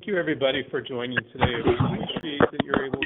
you everybody for joining today. We appreciate that you're able.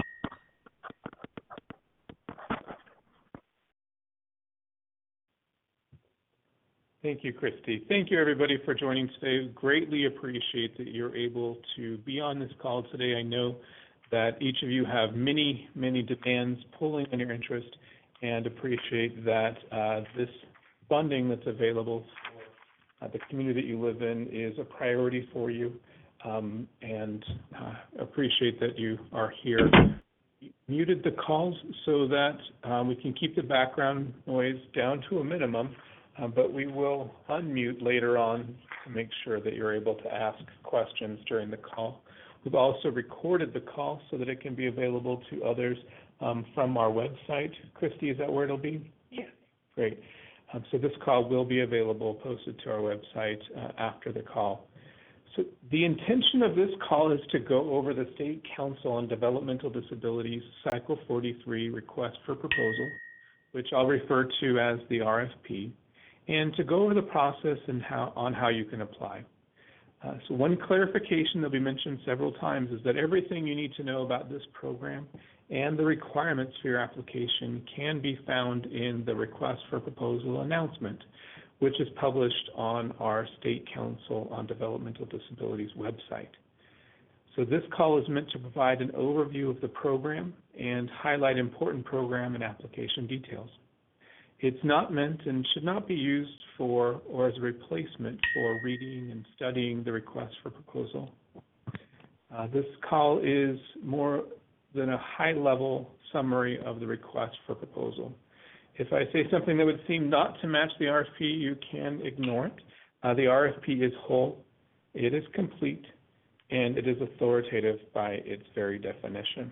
Thank you, Christy. Thank you everybody for joining today. Greatly appreciate that you're able to be on this call today. I know that each of you have many demands pulling on your interest, and appreciate that this funding that's available for the community that you live in is a priority for you, and appreciate that you are here. Muted the calls so that we can keep the background noise down to a minimum, but we will unmute later on to make sure that you're able to ask questions during the call. We've also recorded the call so that it can be available to others from our website. Christy, is that where it'll be? Yes. Great. So this call will be available, posted to our website after the call. So the intention of this call is to go over the State Council on Developmental Disabilities Cycle 43 Request for Proposal, which I'll refer to as the RFP, and to go over the process and how you can apply. So one clarification that we mentioned several times is that everything you need to know about this program and the requirements for your application can be found in the Request for Proposal announcement, which is published on our State Council on Developmental Disabilities website. So this call is meant to provide an overview of the program and highlight important program and application details. It's not meant and should not be used for or as a replacement for reading and studying the Request for Proposal. This call is more than a high-level summary of the Request for Proposal. If I say something that would seem not to match the RFP, you can ignore it. The RFP is whole, it is complete, and it is authoritative by its very definition.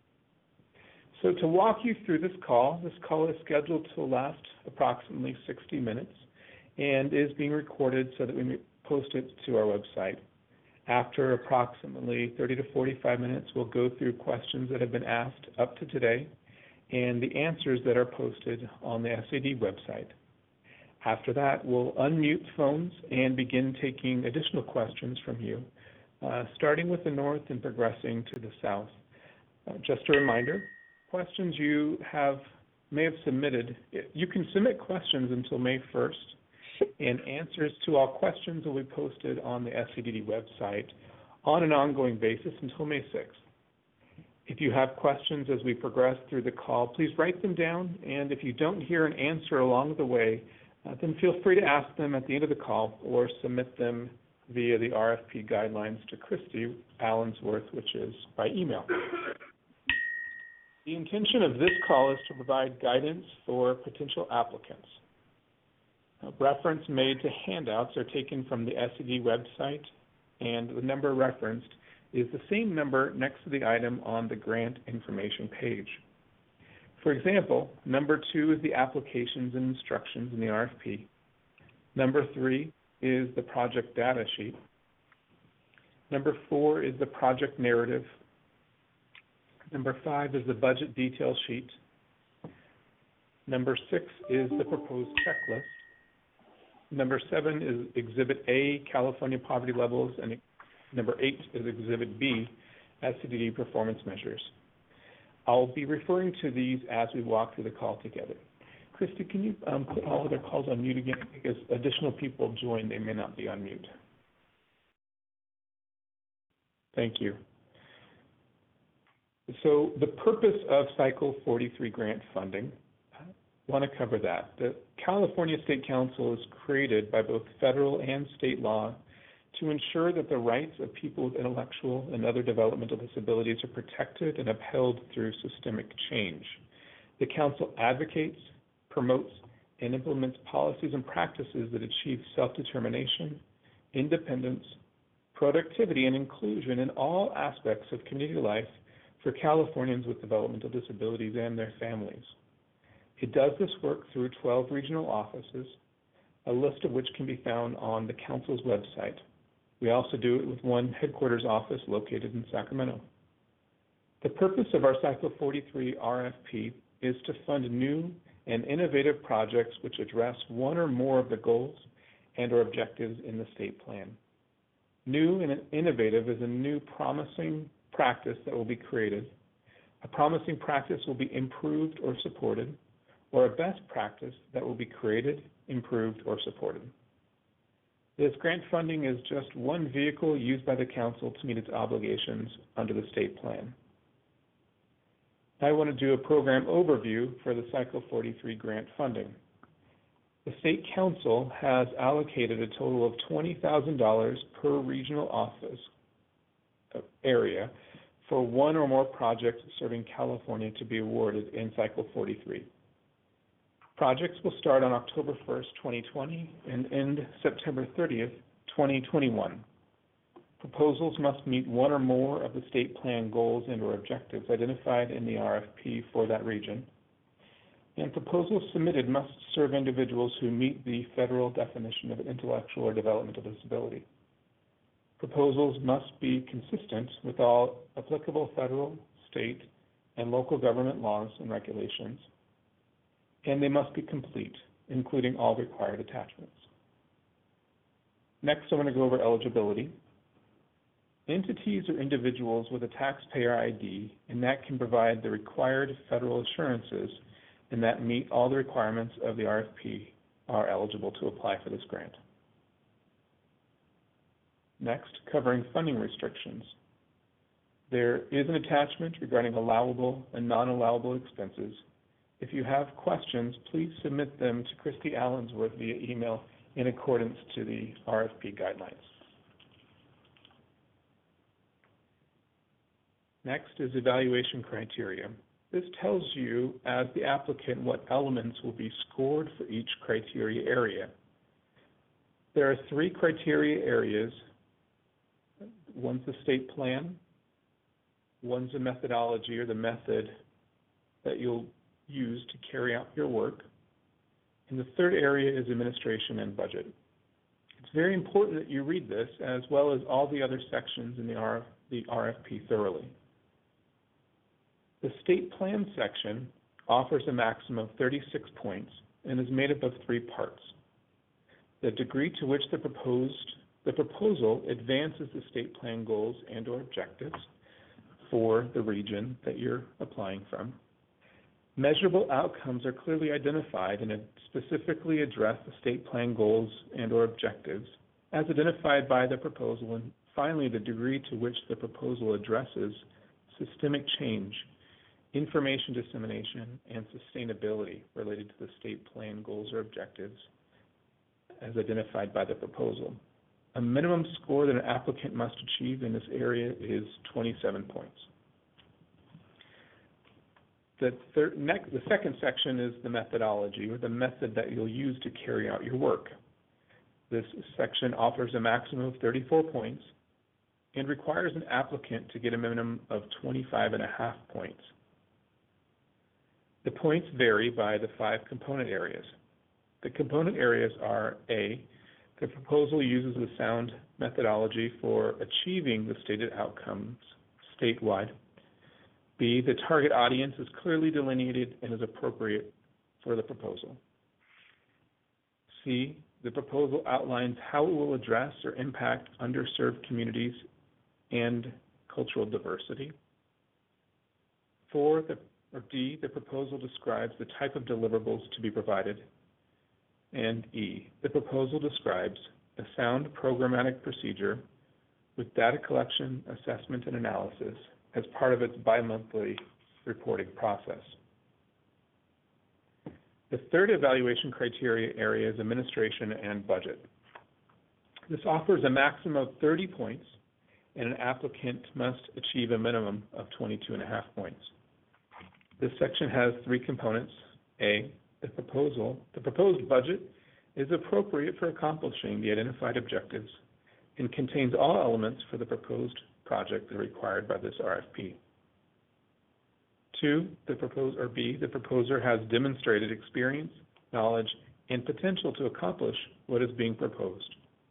So to walk you through this call is scheduled to last approximately 60 minutes and is being recorded so that we may post it to our website. After approximately 30 to 45 minutes, we'll go through questions that have been asked up to today and the answers that are posted on the SAD website. After that, we'll unmute phones and begin taking additional questions from you, starting with the north and progressing to the south. Just a reminder, questions you may have submitted, you can submit questions until May 1st, and answers to all questions will be posted on the SCDD website on an ongoing basis until May 6th. If you have questions as we progress through the call, please write them down, and if you don't hear an answer along the way, then feel free to ask them at the end of the call or submit them via the RFP guidelines to Christy Allensworth, which is by email. The intention of this call is to provide guidance for potential applicants. Reference made to handouts are taken from the SCD website, and the number referenced is the same number next to the item on the grant information page. For example, number 2 is the applications and instructions in the RFP. Number 3 is the project data sheet. Number 4 is the project narrative. Number 5 is the budget detail sheet. Number 6 is the proposed checklist. Number 7 is Exhibit A, California poverty levels, and number 8 is Exhibit B, SCDD performance measures. I'll be referring to these as we walk through the call together. Christy, can you put all other calls on mute again? Because additional people join, they may not be on mute. Thank you. So the purpose of Cycle 43 grant funding, I want to cover that. The California State Council is created by both federal and state law to ensure that the rights of people with intellectual and other developmental disabilities are protected and upheld through systemic change. The Council advocates, promotes, and implements policies and practices that achieve self-determination, independence, productivity, and inclusion in all aspects of community life for Californians with developmental disabilities and their families. It does this work through 12 regional offices, a list of which can be found on the Council's website. We also do it with one headquarters office located in Sacramento. The purpose of our Cycle 43 RFP is to fund new and innovative projects which address one or more of the goals and or objectives in the state plan. New and innovative is a new promising practice that will be created. A promising practice will be improved or supported, or a best practice that will be created, improved, or supported. This grant funding is just one vehicle used by the Council to meet its obligations under the state plan. I want to do a program overview for the Cycle 43 grant funding. The State Council has allocated a total of $20,000 per regional office area for one or more projects serving California to be awarded in Cycle 43. Projects will start on October 1st, 2020 and end September 30th, 2021. Proposals must meet one or more of the state plan goals and/or objectives identified in the RFP for that region. And proposals submitted must serve individuals who meet the federal definition of intellectual or developmental disability. Proposals must be consistent with all applicable federal, state, and local government laws and regulations, and they must be complete, including all required attachments. Next, I want to go over eligibility. Entities or individuals with a taxpayer ID and that can provide the required federal assurances and that meet all the requirements of the RFP are eligible to apply for this grant. Next, covering funding restrictions. There is an attachment regarding allowable and non-allowable expenses. If you have questions, please submit them to Christy Allensworth via email in accordance to the RFP guidelines. Next is evaluation criteria. This tells you, as the applicant, what elements will be scored for each criteria area. There are 3 criteria areas. One's the state plan, one's a methodology or the method that you'll use to carry out your work, and the third area is administration and budget. It's very important that you read this as well as all the other sections in the RFP thoroughly. The state plan section offers a maximum of 36 points and is made up of 3 parts. The degree to which the proposal advances the state plan goals and or objectives for the region that you're applying from. Measurable outcomes are clearly identified and specifically address the state plan goals and or objectives as identified by the proposal. And finally, the degree to which the proposal addresses systemic change, information dissemination, and sustainability related to the state plan goals or objectives as identified by the proposal. A minimum score that an applicant must achieve in this area is 27 points. The second section is the methodology, or the method that you'll use to carry out your work. This section offers a maximum of 34 points and requires an applicant to get a minimum of 25.5 points. The points vary by the 5 component areas. The component areas are A, the proposal uses the sound methodology for achieving the stated outcomes statewide. B, the target audience is clearly delineated and is appropriate for the proposal. C, the proposal outlines how it will address or impact underserved communities and cultural diversity. D, the proposal describes the type of deliverables to be provided. And E, the proposal describes a sound programmatic procedure with data collection, assessment, and analysis as part of its bi-monthly reporting process. The third evaluation criteria area is administration and budget. This offers a maximum of 30 points, and an applicant must achieve a minimum of 22.5 points. This section has 3 components. A, the proposed budget is appropriate for accomplishing the identified objectives and contains all elements for the proposed project that are required by this RFP. 2, B, the proposer has demonstrated experience, knowledge, and potential to accomplish what is being proposed.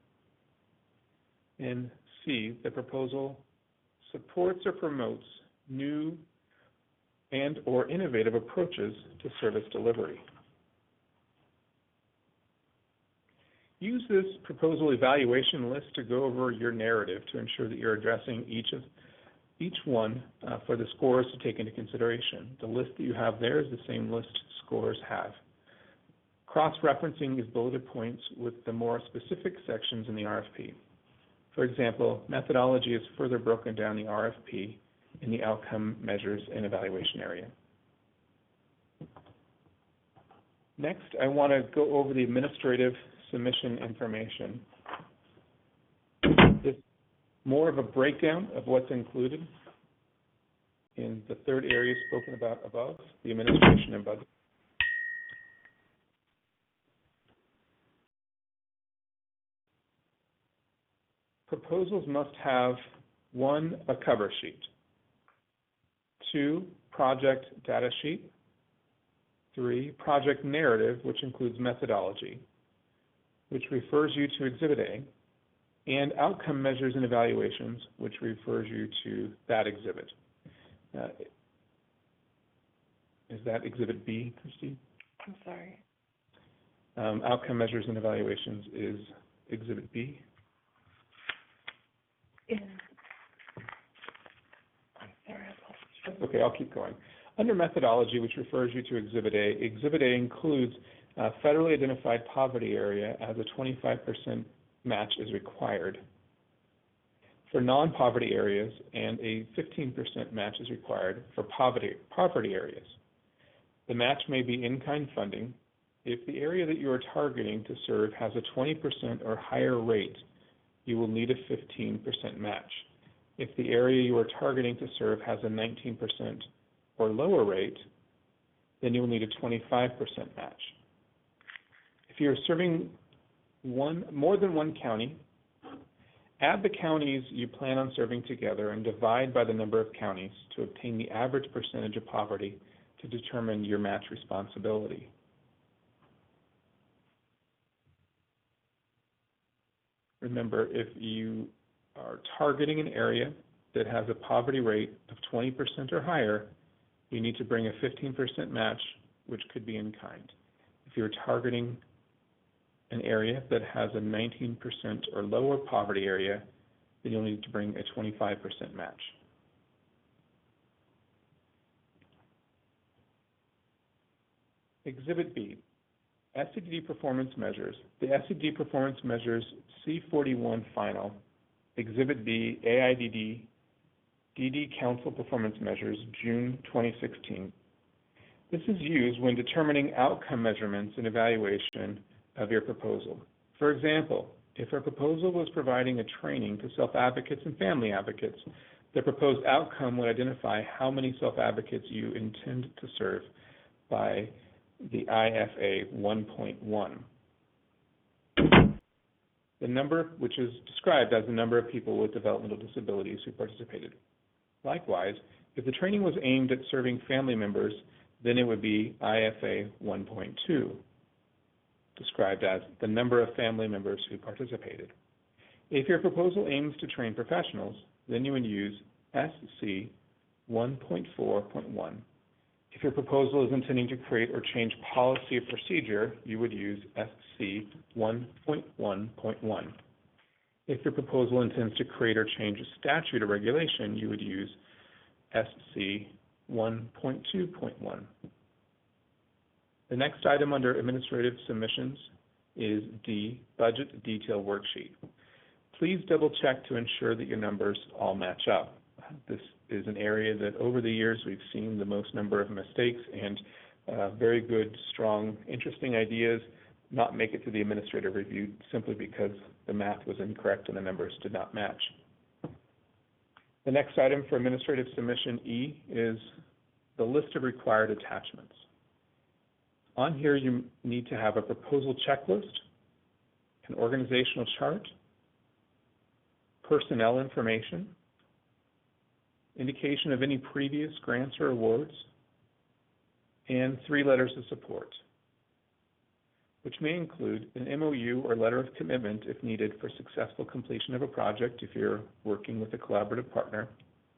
And C, the proposal supports or promotes new and or innovative approaches to service delivery. Use this proposal evaluation list to go over your narrative to ensure that you're addressing each one for the scores to take into consideration. The list that you have there is the same list scores have. Cross-referencing these bulleted points with the more specific sections in the RFP. For example, methodology is further broken down the RFP in the outcome measures and evaluation area. Next, I want to go over the administrative submission information. This is more of a breakdown of what's included in the third area spoken about above, the administration and budget. Proposals must have 1, a cover sheet, 2, project data sheet, 3, project narrative, which includes methodology, which refers you to Exhibit A, and outcome measures and evaluations, which refers you to that exhibit. Is that Exhibit B, Christine? I'm sorry. Outcome measures and evaluations is Exhibit B. I'm sorry, I apologize. Okay, I'll keep going. Under methodology, which refers you to Exhibit A, Exhibit A includes federally identified poverty area as a 25% match is required for non-poverty areas, and a 15% match is required for poverty areas. The match may be in-kind funding. If the area that you are targeting to serve has a 20% or higher rate, you will need a 15% match. If the area you are targeting to serve has a 19% or lower rate, then you will need a 25% match. If you are serving more than one county, add the counties you plan on serving together and divide by the number of counties to obtain the average percentage of poverty to determine your match responsibility. Remember, if you are targeting an area that has a poverty rate of 20% or higher, you need to bring a 15% match, which could be in kind. If you're targeting an area that has a 19% or lower poverty area, then you'll need to bring a 25% match. Exhibit B, SCDD performance measures. The SCDD performance measures C41 final, Exhibit B, AIDD, DD Council performance measures, June 2016. This is used when determining outcome measurements and evaluation of your proposal. For example, if a proposal was providing a training to self-advocates and family advocates, the proposed outcome would identify how many self-advocates you intend to serve by the IFA 1.1. The number, which is described as the number of people with developmental disabilities who participated. Likewise, if the training was aimed at serving family members, then it would be IFA 1.2, described as the number of family members who participated. If your proposal aims to train professionals, then you would use SC 1.4.1. If your proposal is intending to create or change policy or procedure, you would use SC 1.1.1. If your proposal intends to create or change a statute or regulation, you would use SC 1.2.1. The next item under administrative submissions is D, budget detail worksheet. Please double check to ensure that your numbers all match up. This is an area that over the years we've seen the most number of mistakes and very good, strong, interesting ideas not make it to the administrative review simply because the math was incorrect and the numbers did not match. The next item for administrative submission E is the list of required attachments. On here you need to have a proposal checklist, an organizational chart, personnel information, indication of any previous grants or awards, and 3 letters of support, which may include an MOU or letter of commitment if needed for successful completion of a project if you're working with a collaborative partner,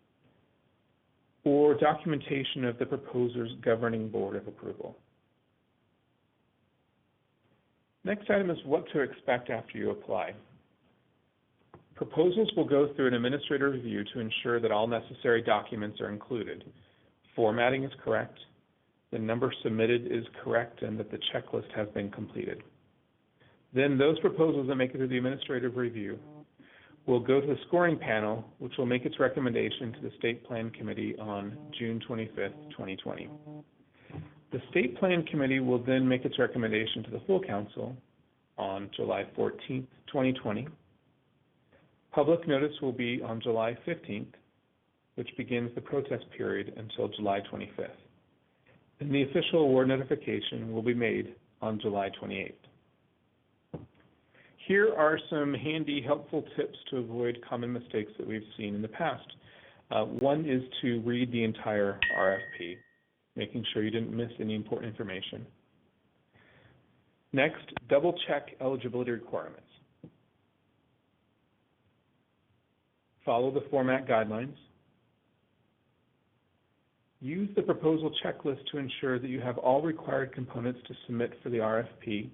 or documentation of the proposer's governing board of approval. Next item is what to expect after you apply. Proposals will go through an administrative review to ensure that all necessary documents are included. Formatting is correct, the number submitted is correct, and that the checklist has been completed. Then those proposals that make it through the administrative review will go to the scoring panel, which will make its recommendation to the State Plan Committee on June 25th, 2020. The State Plan Committee will then make its recommendation to the full council on July 14th, 2020. Public notice will be on July 15th, which begins the protest period until July 25th. Then the official award notification will be made on July 28th. Here are some handy, helpful tips to avoid common mistakes that we've seen in the past. One is to read the entire RFP, making sure you didn't miss any important information. Next, double-check eligibility requirements. Follow the format guidelines. Use the proposal checklist to ensure that you have all required components to submit for the RFP.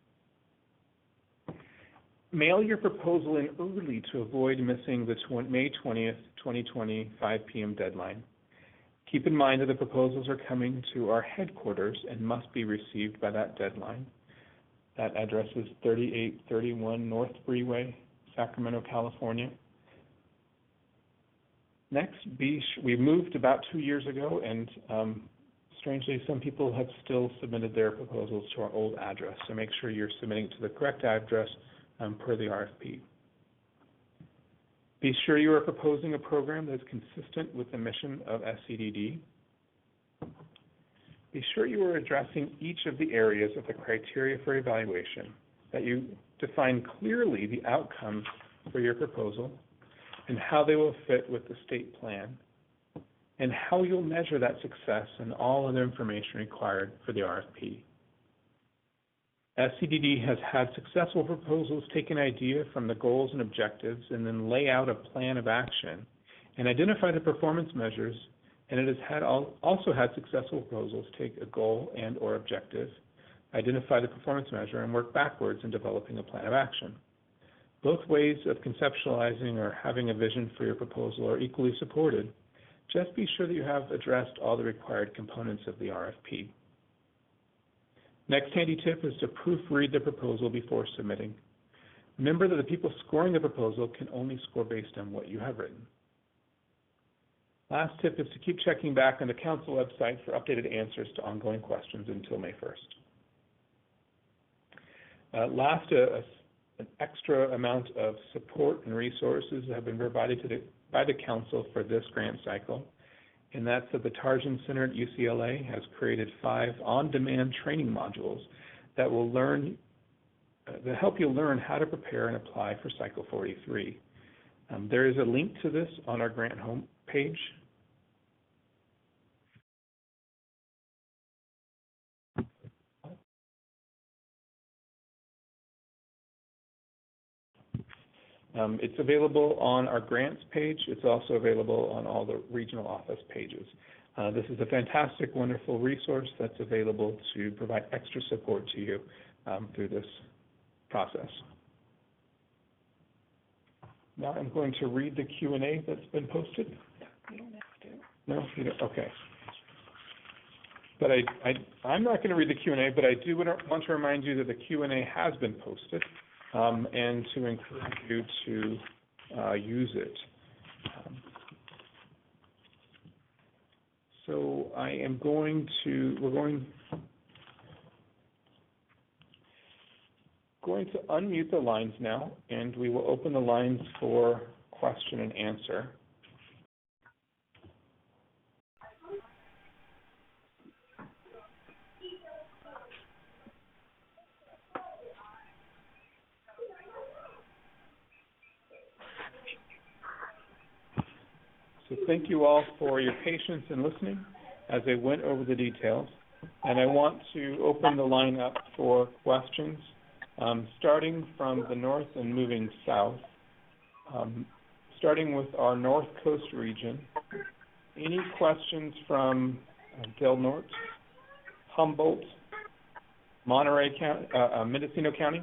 Mail your proposal in early to avoid missing the May 20th, 2020, 5 p.m. deadline. Keep in mind that the proposals are coming to our headquarters and must be received by that deadline. That address is 3831 North Freeway, Sacramento, California. Next, we moved about 2 years ago, and strangely, some people have still submitted their proposals to our old address, so make sure you're submitting to the correct address per the RFP. Be sure you are proposing a program that is consistent with the mission of SCDD. Be sure you are addressing each of the areas of the criteria for evaluation, that you define clearly the outcomes for your proposal and how they will fit with the state plan, and how you'll measure that success and all other information required for the RFP. SCDD has had successful proposals take an idea from the goals and objectives and then lay out a plan of action and identify the performance measures, and it has also had successful proposals take a goal and or objective, identify the performance measure, and work backwards in developing a plan of action. Both ways of conceptualizing or having a vision for your proposal are equally supported. Just be sure that you have addressed all the required components of the RFP. Next handy tip is to proofread the proposal before submitting. Remember that the people scoring the proposal can only score based on what you have written. Last tip is to keep checking back on the council website for updated answers to ongoing questions until May 1st. An extra amount of support and resources have been provided by the council for this grant cycle, and that's that the Tarjan Center at UCLA has created 5 on-demand training modules that will help you learn how to prepare and apply for Cycle 43. There is a link to this on our grant home page. It's available on our grants page. It's also available on all the regional office pages. This is a fantastic, wonderful resource that's available to provide extra support to you through this process. Now I'm going to read the Q&A that's been posted. You don't have to. No, you don't? Okay. But I'm not going to read the Q&A, but I do want to remind you that the Q&A has been posted. And to encourage you to use it. So we're going to unmute the lines now, and we will open the lines for question and answer. So thank you all for your patience in listening as I went over the details. And I want to open the line up for questions, starting from the north and moving south. Starting with our North Coast region, any questions from Del Norte, Humboldt, Monterey County, Mendocino counties?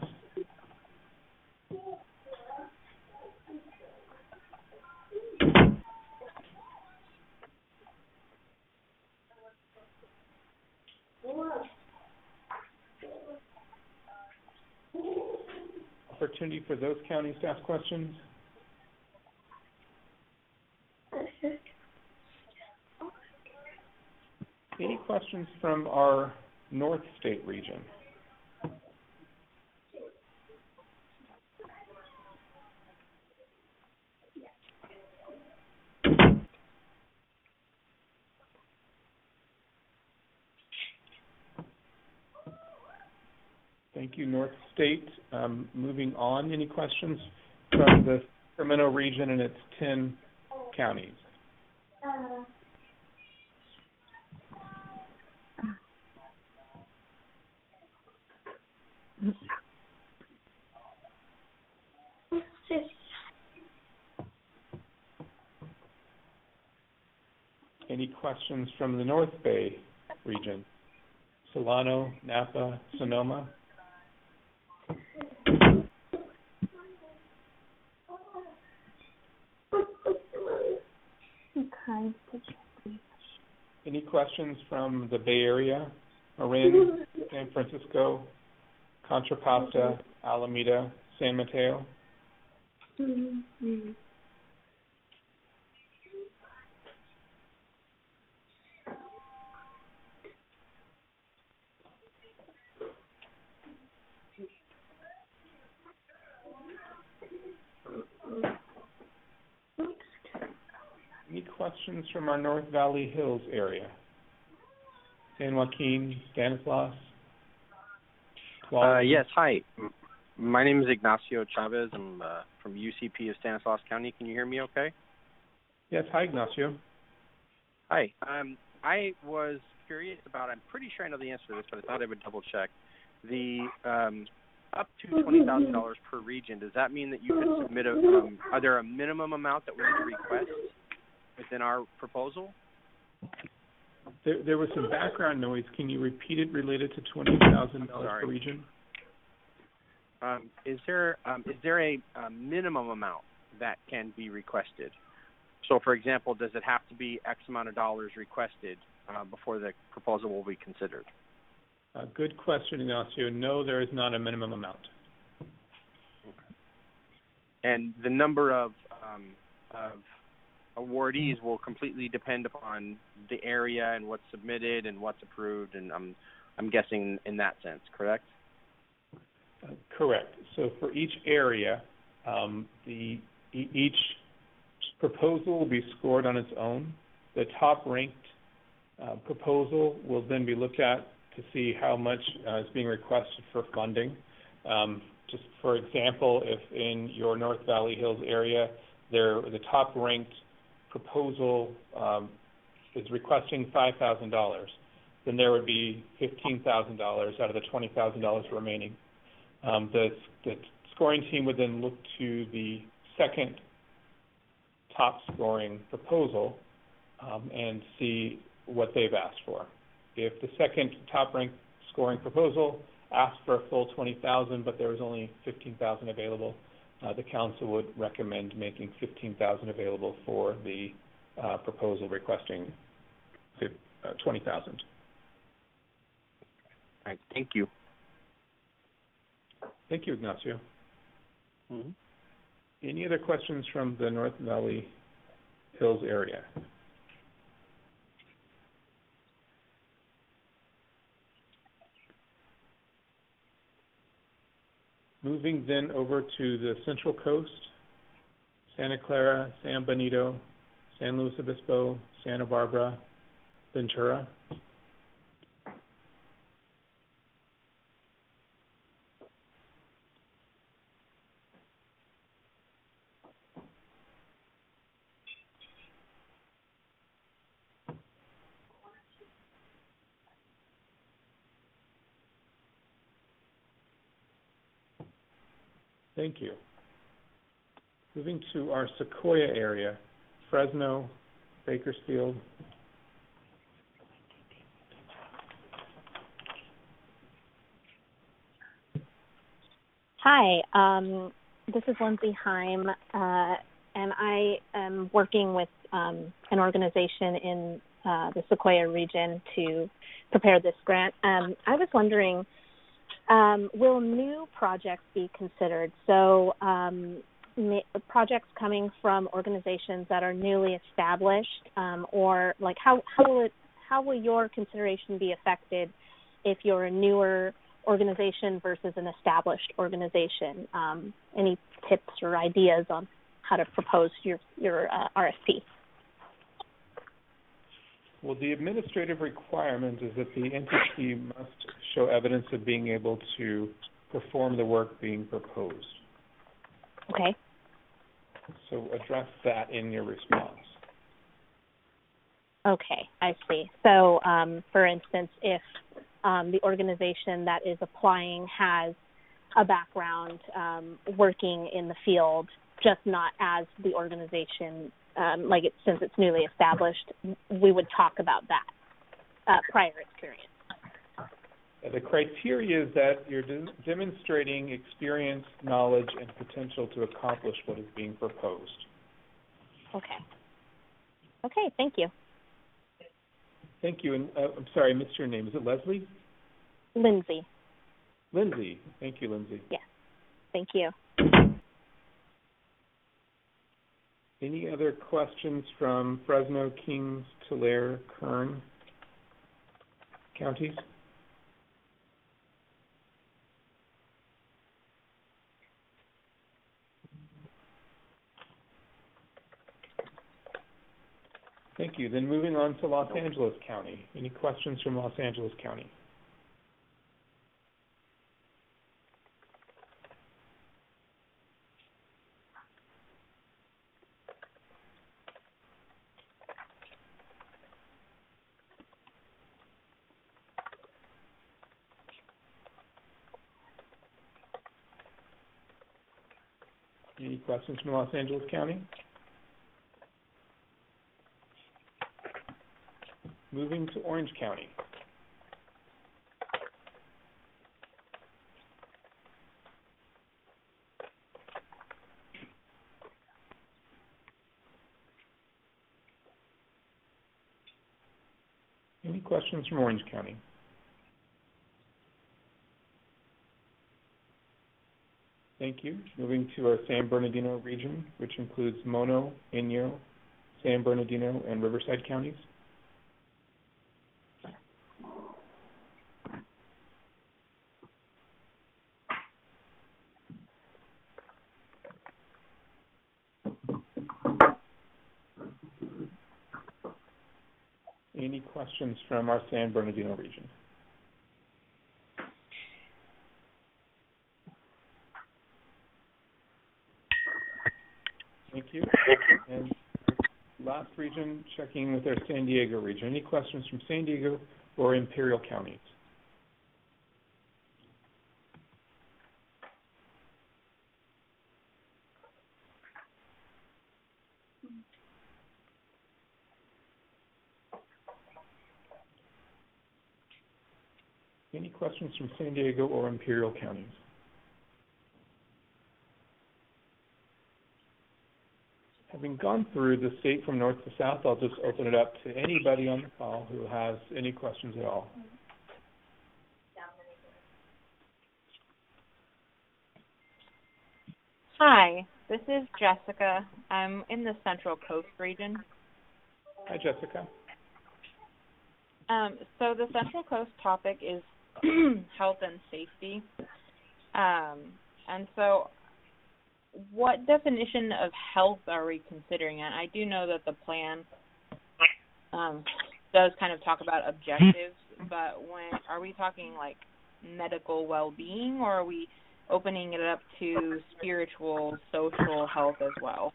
Opportunity for those counties to ask questions. Any questions from our North State region? Thank you, North State. Moving on, any questions from the Sacramento region and its 10 counties? Any questions from the North Bay region? Solano, Napa, Sonoma? Any questions from the Bay Area? Marin, San Francisco, Contra Costa, Alameda, San Mateo? Any questions from our North Valley Hills area? San Joaquin, Stanislaus? Yes, hi. My name is Ignacio Chavez. I'm from UCP of Stanislaus County. Can you hear me okay? Yes, hi, Ignacio. Hi. I was curious about, I'm pretty sure I know the answer to this, but I thought I would double check. The up to $20,000 per region, does that mean that you could submit are there a minimum amount that we need to request within our proposal? There was some background noise. Can you repeat it related to $20,000 per region? Is there a minimum amount that can be requested? So, for example, does it have to be X amount of dollars requested before the proposal will be considered? Good question, Ignacio. No, there is not a minimum amount. Okay. And the number of awardees will completely depend upon the area and what's submitted and what's approved, and I'm guessing in that sense, correct? Correct. So for each area, each proposal will be scored on its own. The top-ranked proposal will then be looked at to see how much is being requested for funding. Just for example, if in your North Valley Hills area, the top-ranked proposal is requesting $5,000, then there would be $15,000 out of the $20,000 remaining. The scoring team would then look to the second top-scoring proposal and see what they've asked for. If the second top-ranked scoring proposal asked for a full $20,000, but there was only $15,000 available, the council would recommend making $15,000 available for the proposal requesting $20,000. All right, thank you. Thank you, Ignacio. Mm-hmm. Any other questions from the North Valley Hills area? Moving then over to the Central Coast, Santa Clara, San Benito, San Luis Obispo, Santa Barbara, Ventura. Thank you. Moving to our Sequoia area, Fresno, Bakersfield, Hi, this is Lindsay Heim, and I am working with an organization in the Sequoia region to prepare this grant. I was wondering, will new projects be considered? So projects coming from organizations that are newly established, or like how will your consideration be affected if you're a newer organization versus an established organization? Any tips or ideas on how to propose your RFP? Well, the administrative requirement is that the entity must show evidence of being able to perform the work being proposed. Okay. So address that in your response. Okay, I see. So, for instance, if the organization that is applying has a background working in the field, just not as the organization, since it's newly established, we would talk about that prior experience. The criteria is that you're demonstrating experience, knowledge, and potential to accomplish what is being proposed. Okay. Okay, thank you. Thank you. And I'm sorry, I missed your name. Is it Leslie? Lindsay. Lindsay. Thank you, Lindsay. Yes. Thank you. Any other questions from Fresno, Kings, Tulare, Kern counties? Thank you. Then moving on to Los Angeles County. Any questions from Los Angeles County? Any questions from Los Angeles County? Moving to Orange County. Any questions from Orange County? Thank you. Moving to our San Bernardino region, which includes Mono, Inyo, San Bernardino, and Riverside counties. Any questions from our San Bernardino region? Thank you. And last region, checking with our San Diego region. Any questions from San Diego or Imperial counties? Any questions from San Diego or Imperial counties? Having gone through the state from north to south, I'll just open it up to anybody on the call who has any questions at all. Hi, this is Jessica. I'm in the Central Coast region. Hi, Jessica. So the Central Coast topic is health and safety. And so what definition of health are we considering? And I do know that the plan does kind of talk about objectives, but are we talking like medical well-being, or are we opening it up to spiritual, social health as well?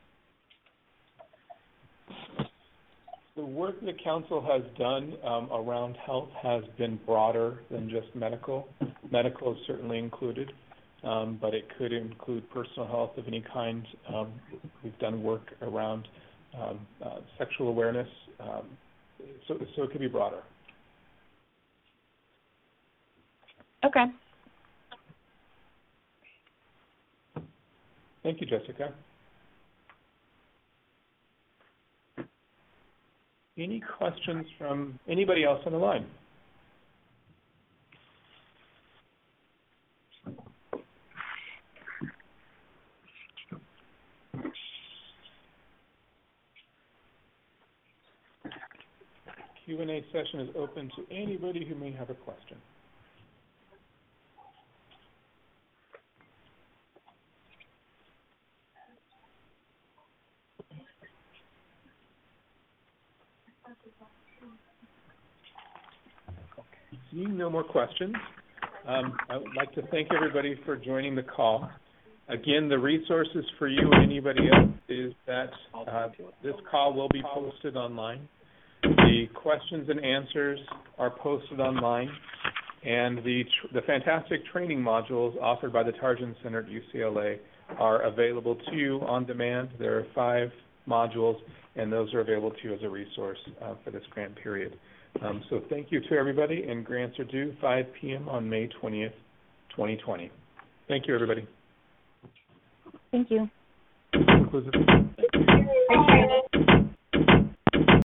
The work the council has done around health has been broader than just medical. Medical is certainly included, but it could include personal health of any kind. We've done work around sexual awareness, so it could be broader. Okay. Thank you, Jessica. Any questions from anybody else on the line? Q&A session is open to anybody who may have a question. Seeing no more questions, I would like to thank everybody for joining the call. Again, the resources for you and anybody else is that this call will be posted online. The questions and answers are posted online, and the fantastic training modules offered by the Tarjan Center at UCLA are available to you on demand. There are 5 modules, and those are available to you as a resource for this grant period. So thank you to everybody, and grants are due 5 p.m. on May 20th, 2020. Thank you, everybody. Thank you. This concludes the meeting. Appreciate it.